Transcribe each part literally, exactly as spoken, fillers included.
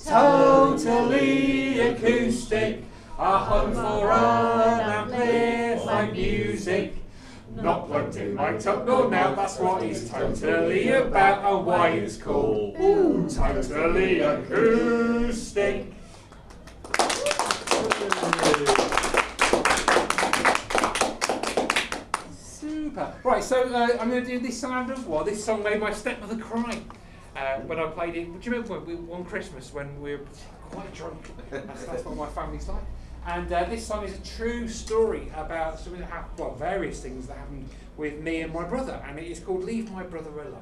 totally acoustic, a home for unamplified music. Not plugged in, mic'd up, nor now, that's what he's totally about, and why it's called ooh, Totally Acoustic. Super. Right, so uh, I'm going to do this song as well. This song made my stepmother cry uh, when I played it. Do you remember when we, one Christmas when we were quite drunk? That's, that's what my family's like. And uh, this song is a true story about something that happened, well, various things that happened with me and my brother, and it is called Leave My Brother Alone.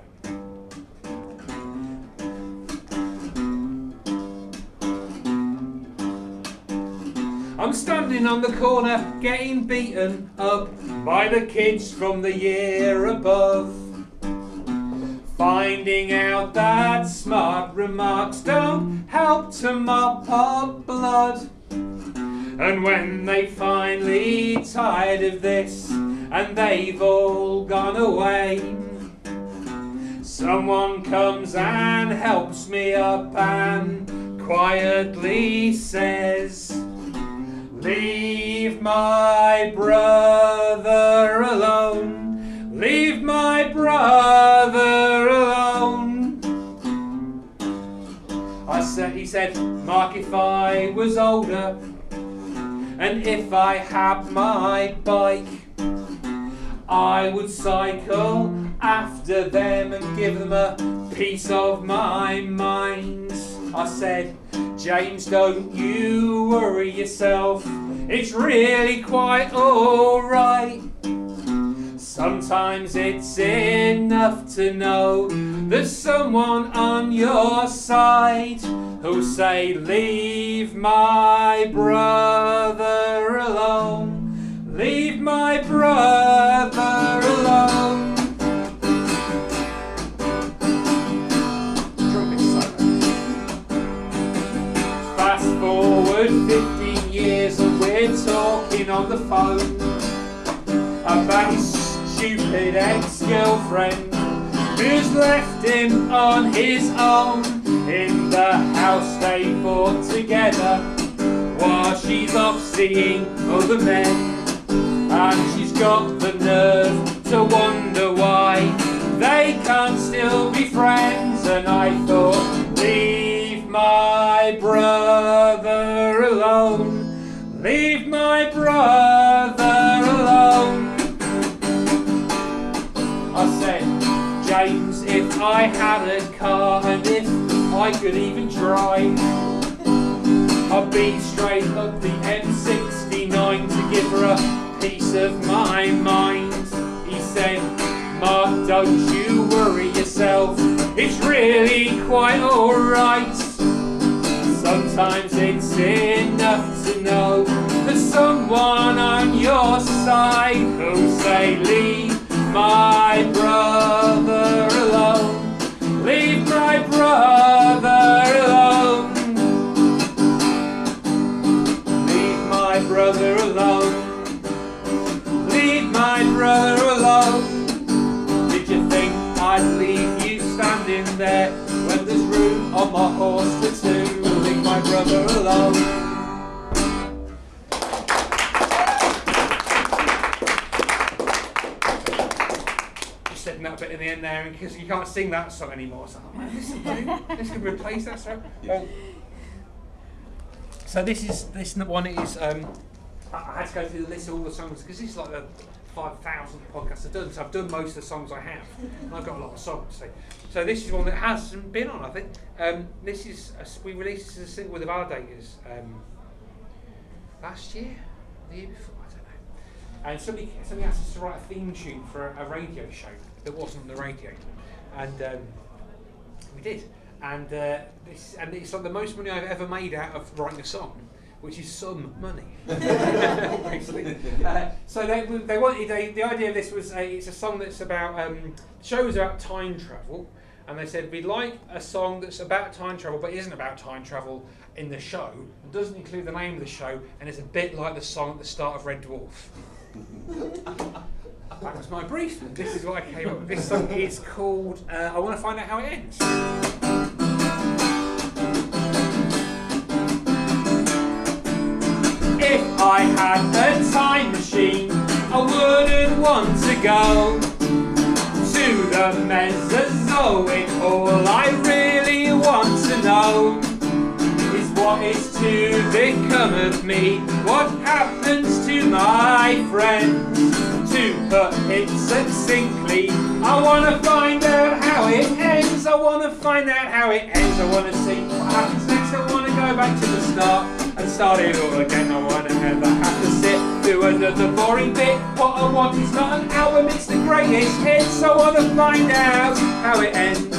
I'm standing on the corner, getting beaten up by the kids from the year above. Finding out that smart remarks don't help to mop up blood. And when they finally tired of this and they've all gone away, someone comes and helps me up and quietly says, leave my brother alone, leave my brother alone. I said, he said, Mark, if I was older, and if I had my bike, I would cycle after them and give them a piece of my mind. I said, James, don't you worry yourself, it's really quite alright. Sometimes it's enough to know there's someone on your side who'll say, leave my brother alone, leave my brother alone. Trumpet solo. Fast forward fifteen years and we're talking on the phone about his stupid ex-girlfriend who's left him on his own in the house they bought together while she's off seeing other men. And she's got the nerve to wonder why they can't still be friends. And I thought, leave my brother alone, leave my brother alone. I said, James, if I had a car and if I could even drive, I'd be straight up the M sixty-nine to give her a piece of my mind. He said, Mark, don't you worry yourself, it's really quite alright. Sometimes it's enough to know there's someone on your side who'll say, leave my brother alone, leave my brother alone, leave my brother alone, leave my brother alone. Did you think I'd leave you standing there when there's room on my horse for two? Leave my brother alone. That bit in the end there, because you can't sing that song anymore. So I'm like, listen, this can replace that song. Um, so this is this one is. Um, I, I had to go through the list of all the songs because this is like the five thousandth podcast I've done. So I've done most of the songs I have, and I've got a lot of songs. So, so this is one that hasn't been on. I think um, this is a, we released this as a single with the Validators um, last year, the year before. I don't know. And somebody somebody asked us to write a theme tune for a, a radio show that wasn't on the radio, and um, we did. And uh, this, and it's like the most money I've ever made out of writing a song, which is some money, basically. Uh, so they they wanted they, the idea of this was a, it's a song that's about um, the show was about time travel, and they said we'd like a song that's about time travel but isn't about time travel in the show, and doesn't include the name of the show, and it's a bit like the song at the start of Red Dwarf. That was my brief. This is what I came up with. This song is called uh, I Want to Find Out How It Ends. I had a time machine, I wouldn't want to go to the Mesozoic. All I really want to know is what is to become of me, what happens to my friends. To put it succinctly, I want to find out how it ends. I want to find out how it ends. I want to see what happens next. I want to go back to the start and start it all again. I want to never have to sit through another boring bit. What I want is not an album, it's the greatest hits. I want to find out how it ends.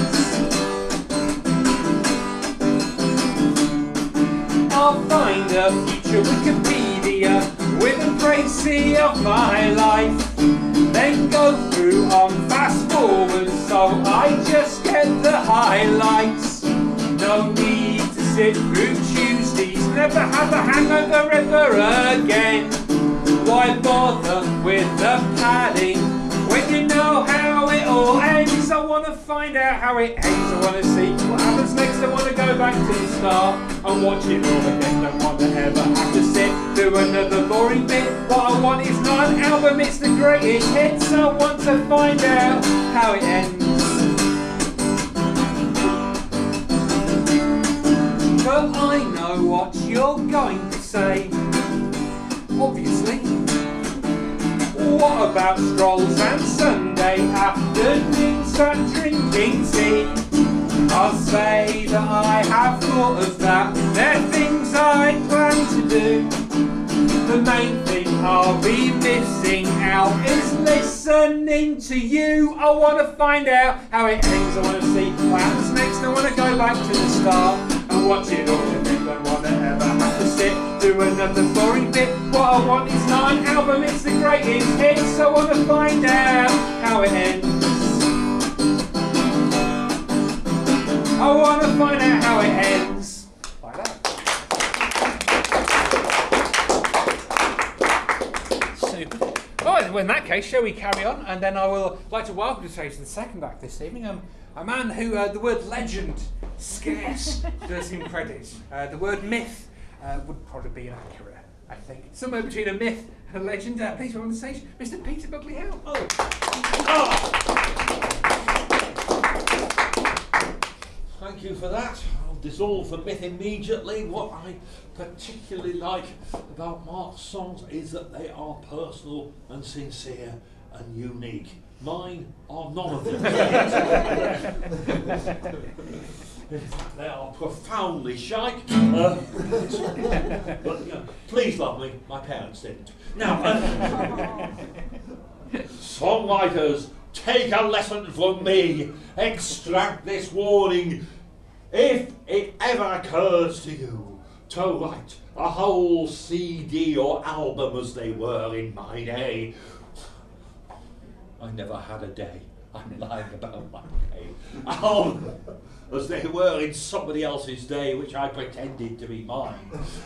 I'll find a future Wikipedia with a précis of my life, then go through on fast forward so I just get the highlights. No need to sit through Tuesdays, never have a hangover ever again. Why bother with the padding when you know how it all ends? I want to find out how it ends. I want to see what happens next. I want to go back to the start and watch it all again. Don't want to ever have to sit through another boring bit. What I want is not an album, it's the greatest hits. I want to find out how it ends. But I know what you're going to say, obviously. What about strolls and Sunday afternoons and drinking tea? I'll say that I have thought of that. They're things I plan to do. The main thing I'll be missing out is listening to you. I want to find out how it ends. I want to see what happens next. I want to go back to the start and watch it all again. Don't want to ever have to sit through another boring bit. What I want is not an album, it's the greatest hits. I want to find out how it ends. I want to find out how it ends. Like that. Super. Alright, well in that case, shall we carry on? And then I will like to welcome to stage the second act this evening. Um, a man who uh, the word legend scarce does him credit. Uh, the word myth uh, would probably be inaccurate, I think. Somewhere between a myth and a legend. Uh, please welcome on the stage, Mister Peter Buckley Hill. Oh. Oh. Thank you for that. I'll dissolve the myth immediately. What I particularly like about Mark's songs is that they are personal and sincere and unique. Mine are none of them. They are profoundly shite. Uh, but you know, please love me. My parents didn't. Now, uh, songwriters, take a lesson from me. Extract this warning. If it ever occurs to you to write a whole C D or album as they were in my day, I never had a day. I'm lying about my day. Album as they were in somebody else's day, which I pretended to be mine.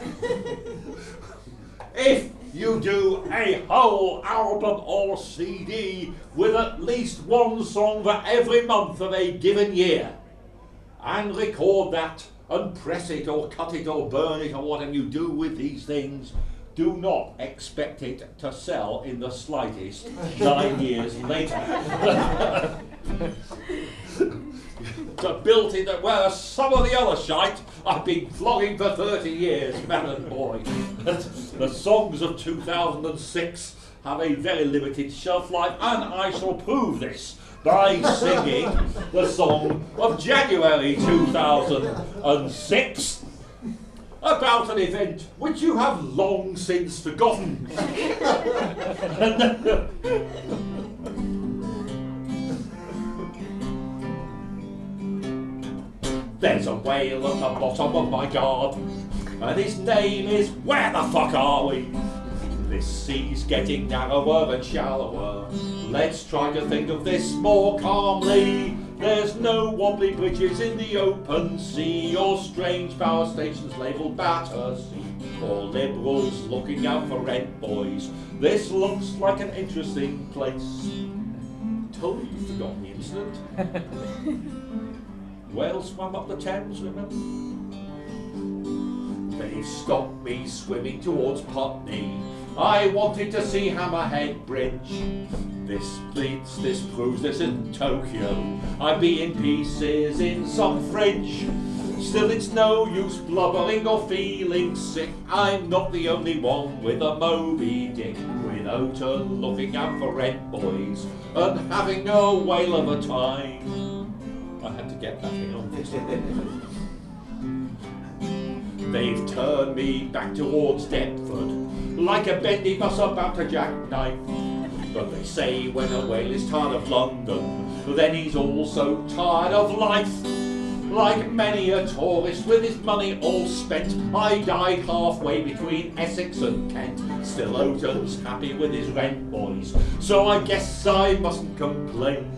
If you do a whole album or C D with at least one song for every month of a given year, and record that and press it or cut it or burn it or whatever you do with these things, do not expect it to sell in the slightest nine years later. To built it, whereas some of the other shite I've been flogging for thirty years, man and boy. The songs of two thousand six have a very limited shelf life, and I shall prove this by singing the song of January two thousand six about an event which you have long since forgotten. There's a whale at the bottom of my garden, and his name is Where the Fuck Are We? This sea's getting narrower and shallower. Let's try to think of this more calmly. There's no wobbly bridges in the open sea, or strange power stations labelled Battersea, or liberals looking out for rent boys. This looks like an interesting place. Totally forgotten the incident. Whales swam up the Thames, remember? They They've stopped me swimming towards Putney. I wanted to see Hammerhead Bridge. This bleeds, this proves this isn't Tokyo. I'd be in pieces in some fridge. Still it's no use blubbering or feeling sick. I'm not the only one with a Moby Dick. Without her looking out for rent boys and having a whale of a time. I had to get that thing on this. They've turned me back towards Deptford, like a bendy bus about to jackknife. But they say when a whale is tired of London, then he's also tired of life. Like many a tourist with his money all spent, I died halfway between Essex and Kent. Still Oden's happy with his rent boys, so I guess I mustn't complain.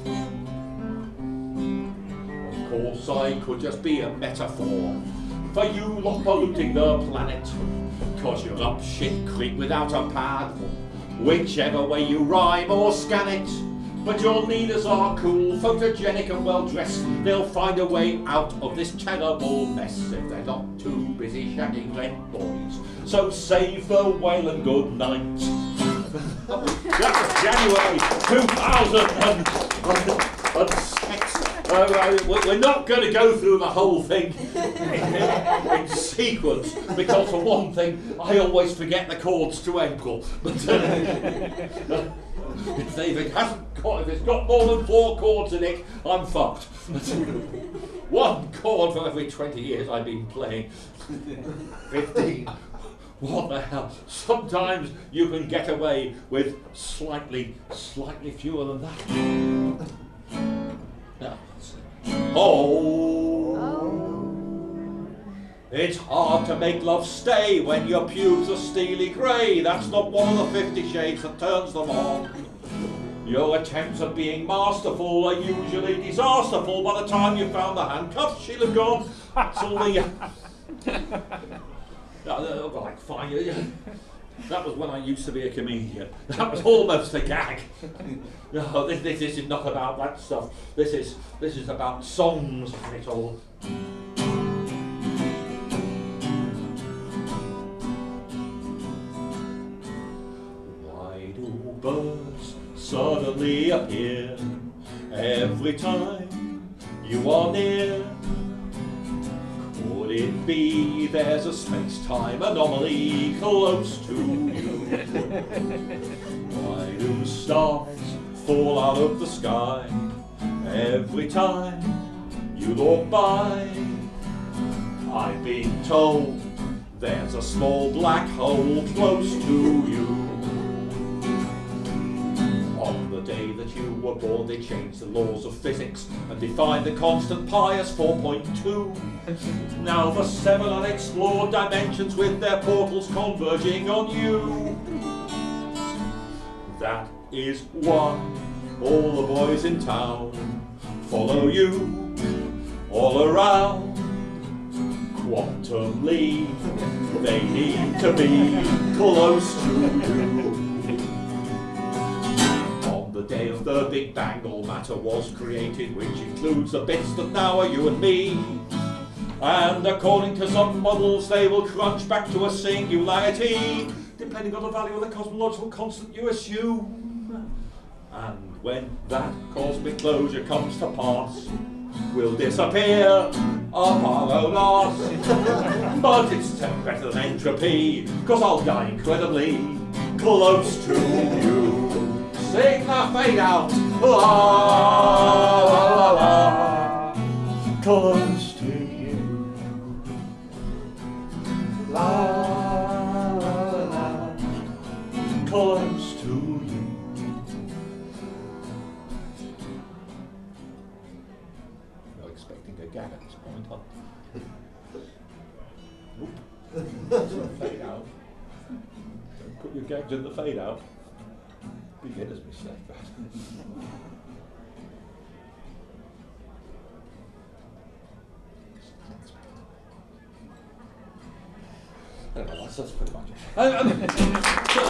Of course I could just be a metaphor for you lot polluting the planet, cause you're up shit creek without a pad, whichever way you rhyme or scan it. But your leaders are cool, photogenic and well dressed. They'll find a way out of this terrible mess if they're not too busy shagging rent boys. So save the whale and good night. That was January two thousand six. Uh, we're not going to go through the whole thing in, in sequence, because for one thing, I always forget the chords to April. But uh, if it hasn't got, if it's got more than four chords in it, I'm fucked. One chord for every twenty years I've been playing. Fifteen. What the hell? Sometimes you can get away with slightly, slightly fewer than that. Now, oh, it's hard to make love stay when your pubes are steely grey. That's not one of the fifty shades that turns them on. Your attempts at being masterful are usually disasterful. By the time you found the handcuffs, she'll have gone. That's all the... Uh, right, fine. That was when I used to be a comedian. That was almost a gag. No, this, this, this is not about that stuff. This is this is about songs and it all. Why do birds suddenly appear every time you are near? Could it be there's a space-time anomaly close to you? Why do stars fall out of the sky every time you walk by? I've been told there's a small black hole close to you. On the day that you were born, they changed the laws of physics and defined the constant pi as four point two. Now the seven unexplored dimensions with their portals converging on you. That is why all the boys in town follow you all around. Quantum leap, they need to be close to you. The day of the Big Bang, all matter was created, which includes the bits that now are you and me. And according to some models, they will crunch back to a singularity, depending on the value of the cosmological constant you assume. And when that cosmic closure comes to pass, we'll disappear up our own arse. But it's better than entropy, cause I'll die incredibly close to you. Sing the fade out, la la la la, close to you, la la la, close to you. Not expecting a gag at this point, huh? Nope. Fade out. Don't put your gags in the fade out. Beginner's mistake, that. Anyway, that's, that's pretty much it. Um, um, so,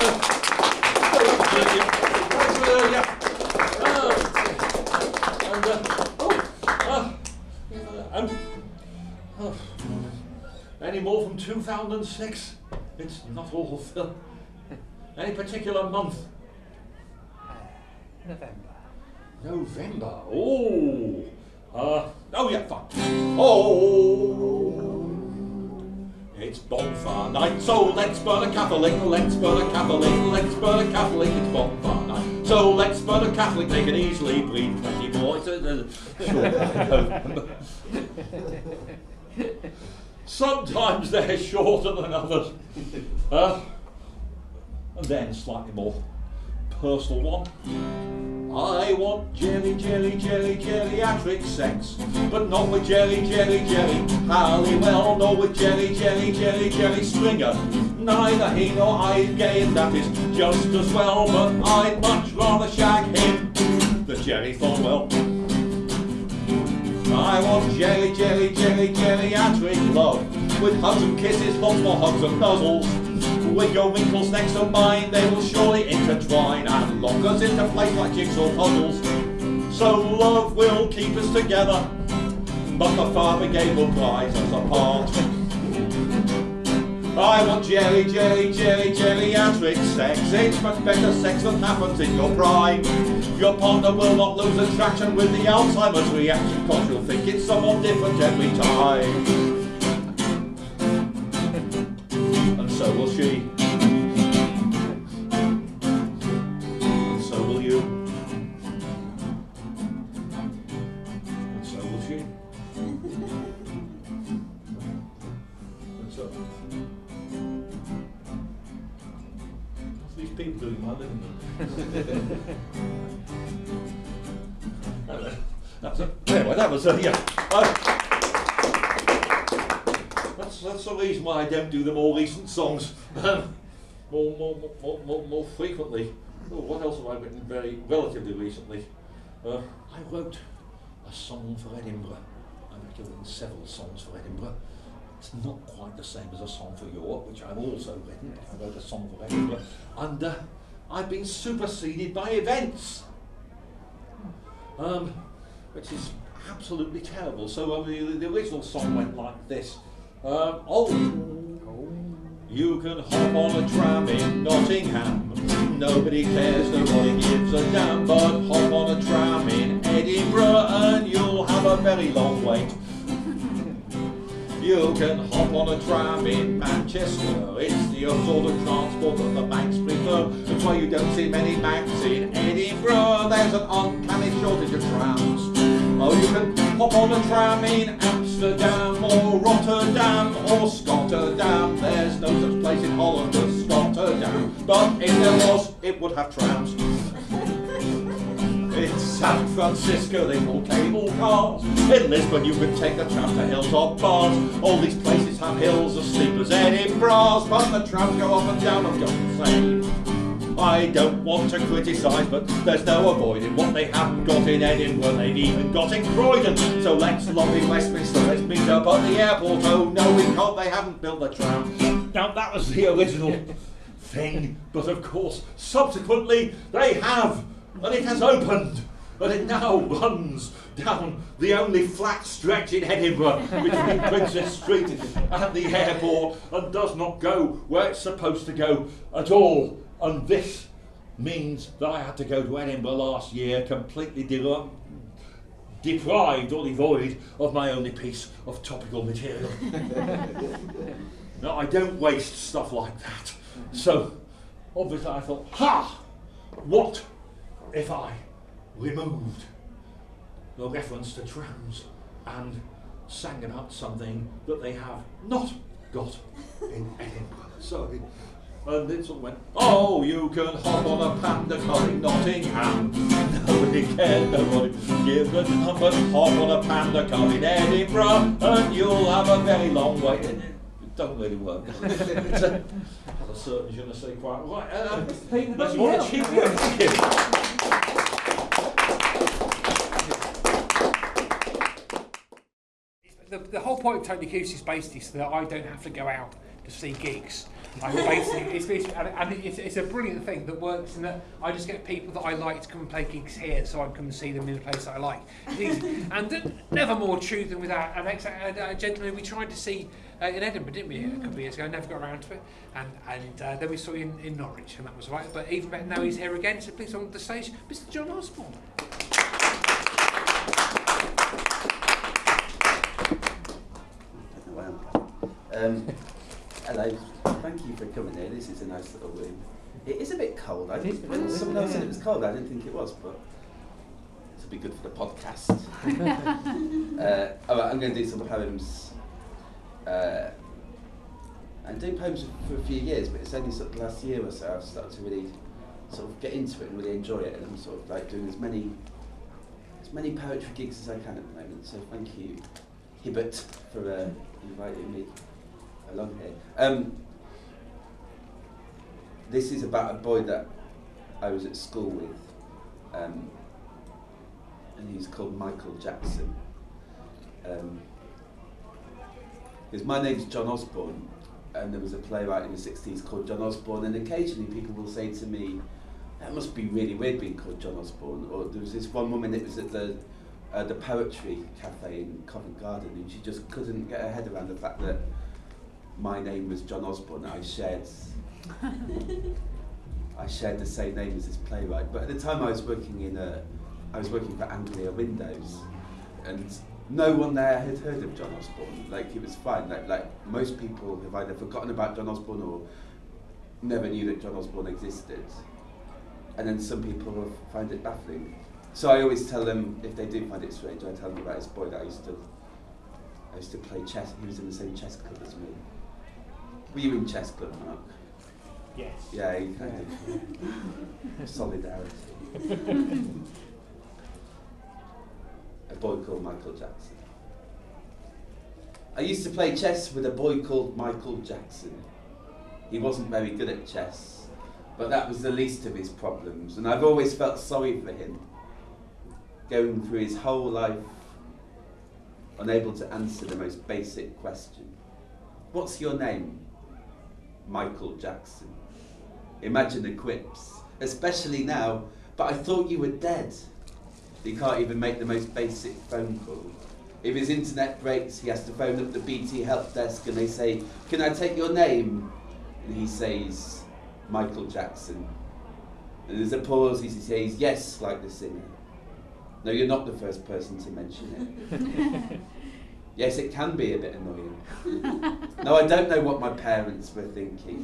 uh, yeah. Uh, and, uh, oh, uh, um, oh. Any more from two thousand six? It's not all film. Any particular month? November. November. Oh. Uh, oh yeah, fine. Oh. It's bonfire night, so let's burn a Catholic, let's burn a Catholic, let's burn a Catholic, it's bonfire night. So let's burn a Catholic, they can easily breathe twenty more. It's a, a, November. Sometimes they're shorter than others. Uh, and then slightly more personal one. I want jelly, jelly, jelly, geriatric sex, but not with jelly, jelly, jelly Halliwell, nor with jelly, jelly, jelly, jelly Stringer. Neither he nor I is gay, and that is just as well, but I'd much rather shag him than Jerry Thornwell. I want jelly, jelly, jelly, geriatric love, with hugs and kisses, lots more hugs and nuzzles. With your wrinkles next to mine, they will surely intertwine and lock us into place like jigsaw puzzles. So love will keep us together, but the fire brigade will prize us apart. I want jelly, jelly, jelly, geriatric sex. It's much better sex than happens in your prime. Your partner will not lose attraction with the Alzheimer's reaction, cause you'll think it's someone different every time. And so will she. And so will you. And so will she. And so. What's these people doing in my living room? That's a, anyway, that was a, yeah. Uh, that's, that's the reason why I don't do the more recent songs um, more, more, more, more, more frequently. Oh, what else have I written very relatively recently? Uh, I wrote a song for Edinburgh. I've actually written several songs for Edinburgh. It's not quite the same as a song for Europe, which I've also written. I wrote a song for Edinburgh. And uh, I've been superseded by events. Um, which is absolutely terrible. So uh, the, the original song went like this. Um, oh, you can hop on a tram in Nottingham. Nobody cares, nobody gives a damn. But hop on a tram in Edinburgh and you'll have a very long wait. You can hop on a tram in Manchester. It's the sort of transport that the banks prefer. That's why you don't see many banks in Edinburgh. There's an uncanny shortage of trams. Oh, you can hop on a tram in Amsterdam or Rotterdam or Scotterdam. There's no such place in Holland as Scotterdam. But if there was, it would have trams. In San Francisco they all cable cars. In Lisbon you can take the tram to hilltop bars. All these places have hills of sleepers, Edinburghs, but the trams go up and down and go insane. I don't want to criticise, but there's no avoiding what they haven't got in Edinburgh. They've even got in Croydon. So let's lobby Westminster, let's meet up at the airport. Oh no, we can't, they haven't built the tram. Now that was the original thing, but of course subsequently they have. And it has opened, and it now runs down the only flat stretch in Edinburgh between Princess Street and the airport, and does not go where it's supposed to go at all. And this means that I had to go to Edinburgh last year completely de- deprived or devoid of my only piece of topical material. Now, I don't waste stuff like that. So, obviously I thought, ha! What if I removed the reference to trams and sang about something that they have not got in Edinburgh? So, and it sort of went, oh, you can hop on a panda car in Nottingham. Nobody cares, nobody gives a damn, but hop on a panda car in Edinburgh and you'll have a very long way. It doesn't really work. It's a, has a certain je ne sais quoi. Right, uh, let's watch it. The, the whole point of Totally Acoustic is basically so that I don't have to go out to see gigs. I basically, it's, it's, and, and it's, it's a brilliant thing that works in that I just get people that I like to come and play gigs here, so I can come and see them in a place that I like. It's easy. And uh, never more true than with our, our next uh, gentleman. We tried to see uh, in Edinburgh, didn't we, a couple of years ago? Never got around to it. And and uh, then we saw him in, in Norwich, and that was right. But even better, now he's here again, so please on the stage, Mister John Osborne. Um, hello, thank you for coming here. This is a nice little room. It is a bit cold. I It is a think bit when cold, someone else yeah. said it was cold, I didn't think it was, but this will be good for the podcast. uh, all right, I'm going to do some poems. Uh, I'm doing poems for a few years, but it's only sort of the last year or so I've started to really sort of get into it and really enjoy it, and I'm sort of like doing as many as many poetry gigs as I can at the moment. So thank you, Hibbert, for uh, inviting me along here. Um, this is about a boy that I was at school with, um, and he's called Michael Jackson. Um, because my name's John Osborne, and there was a playwright in the sixties called John Osborne, and occasionally people will say to me, that must be really weird being called John Osborne. Or there was this one woman that was at the uh, the Poetry Cafe in Covent Garden, and she just couldn't get her head around the fact that my name was John Osborne. I shared I shared the same name as this playwright. But at the time I was working in a, I was working for Anglia Windows, and no one there had heard of John Osborne. Like, it was fine. Like, like most people have either forgotten about John Osborne or never knew that John Osborne existed. And then some people will find it baffling. So I always tell them, if they do find it strange, I tell them about this boy that I used to, I used to play chess. He was in the same chess club as me. Were you in chess club, Mark? Yes. Yeah, you kind of solidarity. A boy called Michael Jackson. I used to play chess with a boy called Michael Jackson. He wasn't very good at chess, but that was the least of his problems, and I've always felt sorry for him, going through his whole life unable to answer the most basic question. What's your name? Michael Jackson. Imagine the quips, especially now, but I thought you were dead. He can't even make the most basic phone call. If his internet breaks, he has to phone up the B T help desk and they say, can I take your name? And he says, Michael Jackson. And there's a pause, he says, yes, like the singer. No, you're not the first person to mention it. Yes, it can be a bit annoying. No, I don't know what my parents were thinking.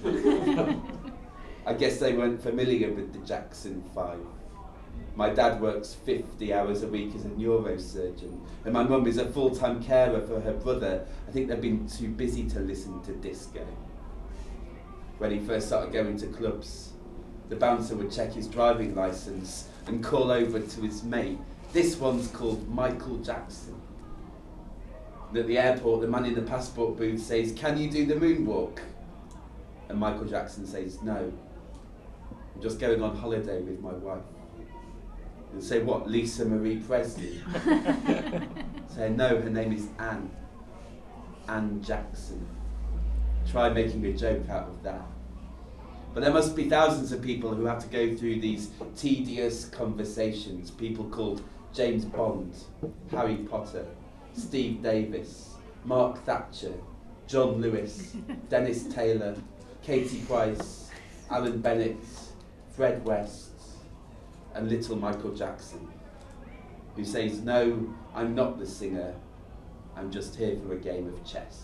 I guess they weren't familiar with the Jackson Five. My dad works fifty hours a week as a neurosurgeon, and my mum is a full-time carer for her brother. I think they've been too busy to listen to disco. When he first started going to clubs, the bouncer would check his driving licence and call over to his mate. This one's called Michael Jackson. And at the airport, the man in the passport booth says, can you do the moonwalk? And Michael Jackson says, no. I'm just going on holiday with my wife. And say, what, Lisa Marie Presley? Say, no, her name is Anne. Anne Jackson. Try making a joke out of that. But there must be thousands of people who have to go through these tedious conversations. People called James Bond, Harry Potter, Steve Davis, Mark Thatcher, John Lewis, Dennis Taylor, Katie Price, Alan Bennett, Fred West, and little Michael Jackson, who says, no, I'm not the singer, I'm just here for a game of chess.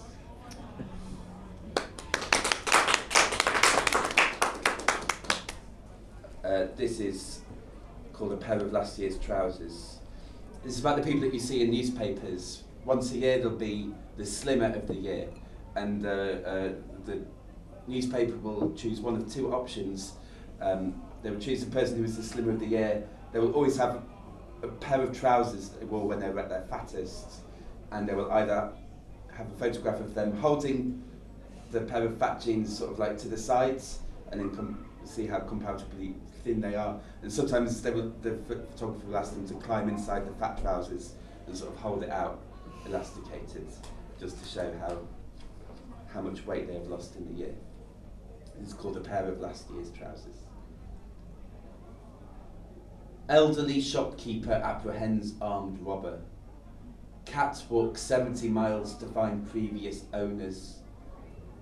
Uh, this is called A Pair of Last Year's Trousers. This is about the people that you see in newspapers. Once a year there'll be the Slimmer of the Year, and uh, uh, the newspaper will choose one of two options. Um, they will choose the person who is the Slimmer of the Year. They will always have a pair of trousers that they wore when they were at their fattest, and they will either have a photograph of them holding the pair of fat jeans sort of like to the sides, and then com see how comparatively thin they are. And sometimes they will, the photographer will ask them to climb inside the fat trousers and sort of hold it out, elasticated, just to show how how much weight they have lost in the year. It's called A Pair of Last Year's Trousers. Elderly shopkeeper apprehends armed robber. Cat walks seventy miles to find previous owners.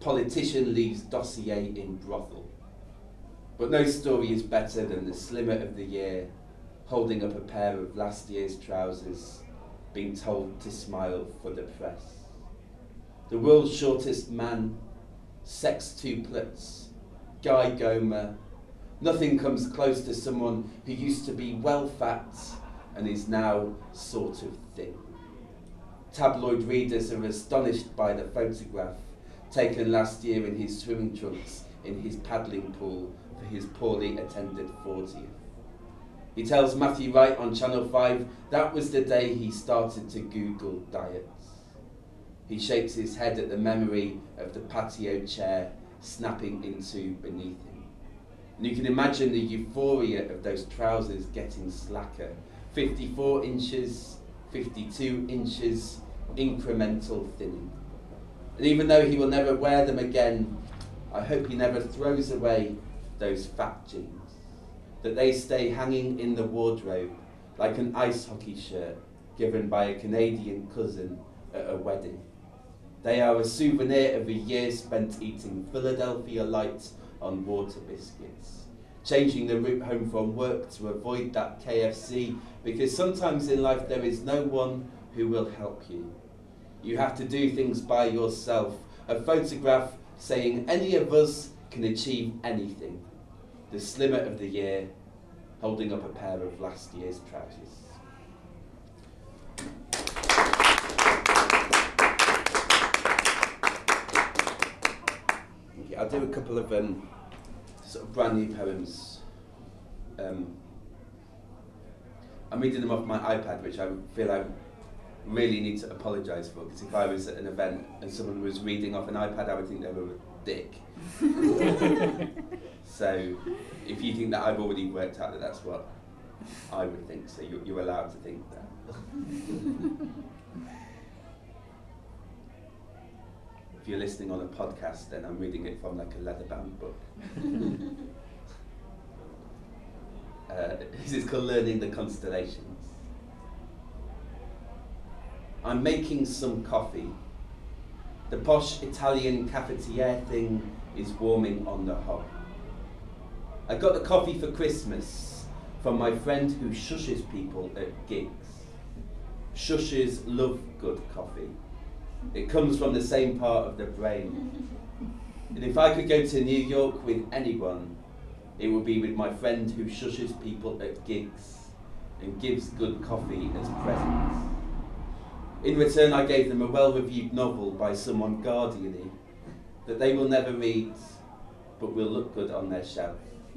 Politician leaves dossier in brothel. But no story is better than the slimmer of the year holding up a pair of last year's trousers, being told to smile for the press. The world's shortest man, sextuplets, Guy Gomer. Nothing comes close to someone who used to be well fat and is now sort of thin. Tabloid readers are astonished by the photograph taken last year in his swimming trunks in his paddling pool for his poorly attended fortieth. He tells Matthew Wright on Channel five that was the day he started to Google diets. He shakes his head at the memory of the patio chair snapping into beneath him. And you can imagine the euphoria of those trousers getting slacker. fifty-four inches, fifty-two inches, incremental thinning. And even though he will never wear them again, I hope he never throws away those fat jeans, that they stay hanging in the wardrobe like an ice hockey shirt given by a Canadian cousin at a wedding. They are a souvenir of a year spent eating Philadelphia Lights on water biscuits, changing the route home from work to avoid that K F C, because sometimes in life there is no one who will help you. You have to do things by yourself. A photograph saying any of us can achieve anything. The slimmer of the year, holding up a pair of last year's trousers. Okay, I'll do a couple of um, sort of brand new poems. Um, I'm reading them off my iPad, which I feel I really need to apologise for, because if I was at an event and someone was reading off an iPad, I would think they were a dick. So if you think that I've already worked out that that's what I would think, so you're, you're allowed to think that. If you're listening on a podcast, then I'm reading it from like a leather-bound book. uh, this is called Learning the Constellations. I'm making some coffee. The posh Italian cafetiere thing is warming on the hob. I got the coffee for Christmas from my friend who shushes people at gigs. Shushes love good coffee. It comes from the same part of the brain. And if I could go to New York with anyone, it would be with my friend who shushes people at gigs and gives good coffee as presents. In return, I gave them a well-reviewed novel by someone Guardian-y that they will never read, but will look good on their shelf.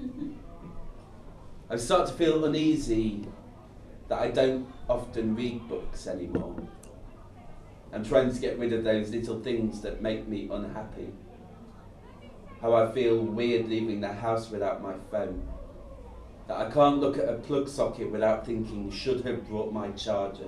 I start to feel uneasy that I don't often read books anymore. I'm trying to get rid of those little things that make me unhappy. How I feel weird leaving the house without my phone. That I can't look at a plug socket without thinking, should have brought my charger.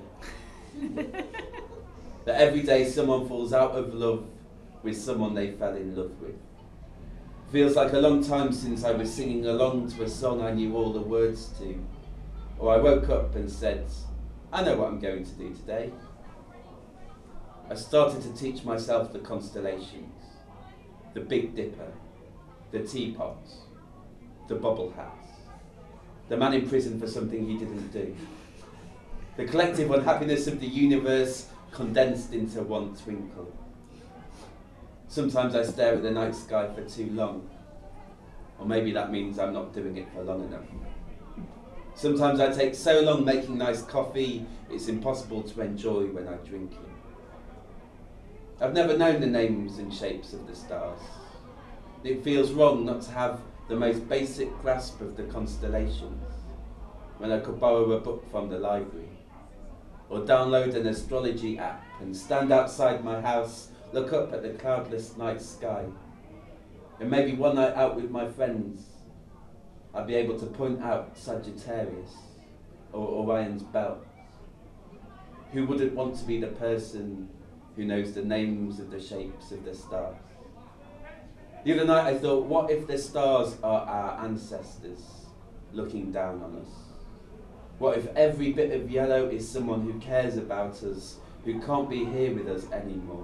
That every day someone falls out of love with someone they fell in love with. Feels like a long time since I was singing along to a song I knew all the words to. Or I woke up and said, I know what I'm going to do today. I started to teach myself the constellations, the Big Dipper, the teapots, the bubble hats, the man in prison for something he didn't do. The collective unhappiness of the universe condensed into one twinkle. Sometimes I stare at the night sky for too long, or maybe that means I'm not doing it for long enough. Sometimes I take so long making nice coffee, it's impossible to enjoy when I drink it. I've never known the names and shapes of the stars. It feels wrong not to have the most basic grasp of the constellations when I could borrow a book from the library, or download an astrology app and stand outside my house, look up at the cloudless night sky. And maybe one night out with my friends, I'd be able to point out Sagittarius or Orion's belt. Who wouldn't want to be the person who knows the names of the shapes of the stars? The other night I thought, what if the stars are our ancestors looking down on us? What if every bit of yellow is someone who cares about us, who can't be here with us anymore,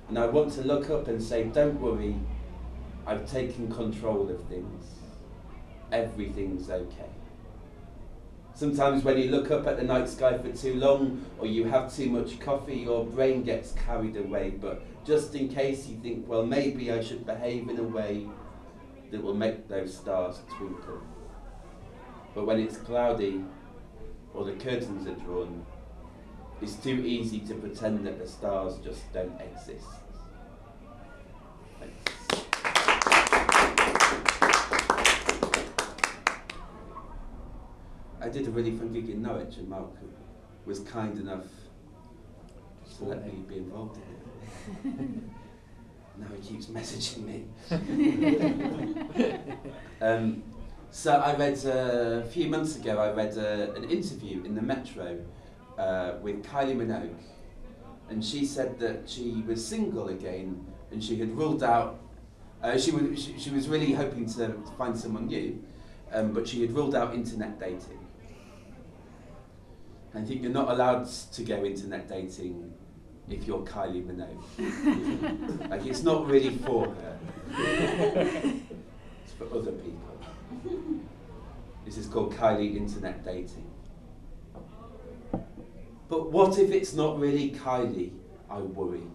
And I want to look up and say, don't worry, I've taken control of things. Everything's okay. Sometimes when you look up at the night sky for too long, or you have too much coffee, your brain gets carried away. But just in case you think, well, maybe I should behave in a way that will make those stars twinkle. But when it's cloudy, or the curtains are drawn, it's too easy to pretend that the stars just don't exist. Thanks. I did a really fun gig in Norwich, and Mark was kind enough to let me be involved in it. Now he keeps messaging me. um, so I read, uh, a few months ago, I read uh, an interview in the Metro uh, with Kylie Minogue, and she said that she was single again, and she had ruled out, uh, she, was, she, she was really hoping to find someone new, um, but she had ruled out internet dating. I think you're not allowed to go internet dating if you're Kylie Minogue. Like, it's not really for her. It's for other people. This is called Kylie Internet Dating. But what if it's not really Kylie? I worry.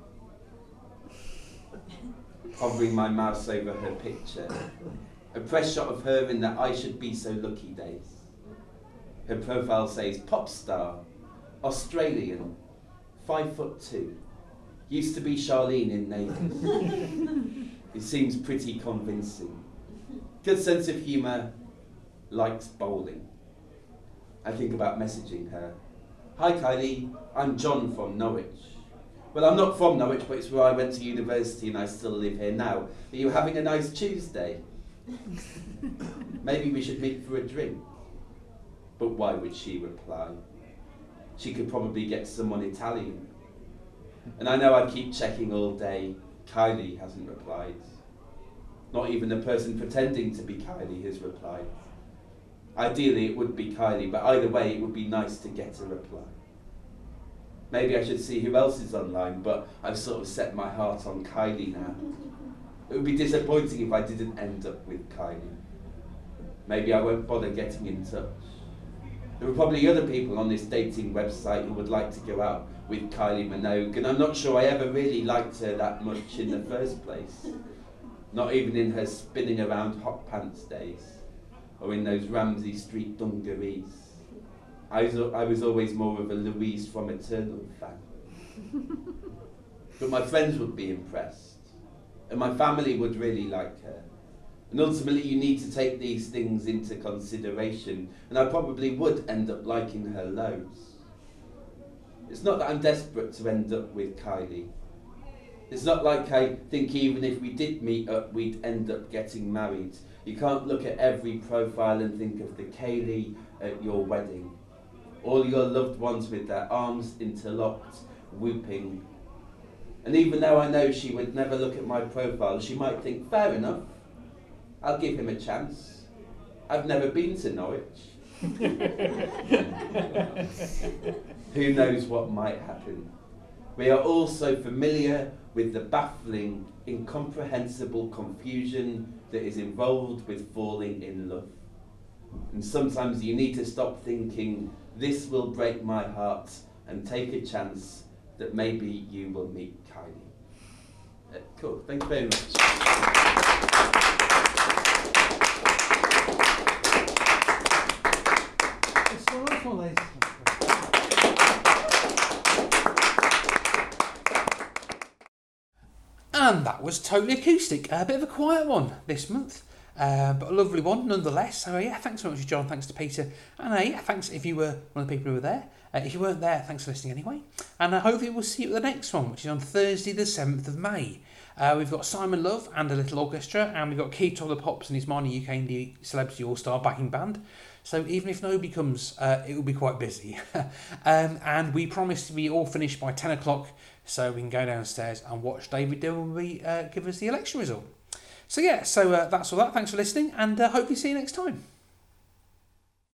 Hovering my mouse over her picture. A press shot of her in the I Should Be So Lucky days. Her profile says, pop star, Australian, five foot two, used to be Charlene in Neighbours. It seems pretty convincing. Good sense of humour, likes bowling. I think about messaging her. Hi Kylie, I'm John from Norwich. Well, I'm not from Norwich, but it's where I went to university and I still live here now. Are you having a nice Tuesday? Maybe we should meet for a drink. But why would she reply? She could probably get someone Italian. And I know I'd keep checking all day. Kylie hasn't replied. Not even the person pretending to be Kylie has replied. Ideally it would be Kylie, but either way it would be nice to get a reply. Maybe I should see who else is online, but I've sort of set my heart on Kylie now. It would be disappointing if I didn't end up with Kylie. Maybe I won't bother getting in touch. There are probably other people on this dating website who would like to go out with Kylie Minogue, and I'm not sure I ever really liked her that much in the first place. Not even in her spinning around hot pants days, or in those Ramsey Street dungarees. I was, I was always more of a Louise from Eternal fan. But my friends would be impressed, and my family would really like her. And ultimately you need to take these things into consideration, and I probably would end up liking her loads. It's not that I'm desperate to end up with Kylie. It's not like I think even if we did meet up, we'd end up getting married. You can't look at every profile and think of the Kaylee at your wedding. All your loved ones with their arms interlocked, whooping. And even though I know she would never look at my profile, she might think, fair enough, I'll give him a chance. I've never been to Norwich. Who knows what might happen? We are all so familiar with the baffling, incomprehensible confusion that is involved with falling in love. And sometimes you need to stop thinking, this will break my heart, and take a chance that maybe you will meet Kylie. Uh, cool, thank you very much. And that was Totally Acoustic, a bit of a quiet one this month, uh, but a lovely one nonetheless. So yeah, thanks so much to John, thanks to Peter, and uh, yeah, thanks if you were one of the people who were there. Uh, if you weren't there, thanks for listening anyway. And uh, hopefully we'll see you at the next one, which is on Thursday the seventh of May. Uh, we've got Simon Love and a little orchestra, and we've got Keith of the Pops and his minor U K Indie Celebrity All-Star backing band. So even if nobody comes, uh, it will be quite busy. um, and we promise to be all finished by ten o'clock, so we can go downstairs and watch David Dilby uh, give us the election result. So yeah, so uh, that's all that. Thanks for listening, and uh, hopefully see you next time.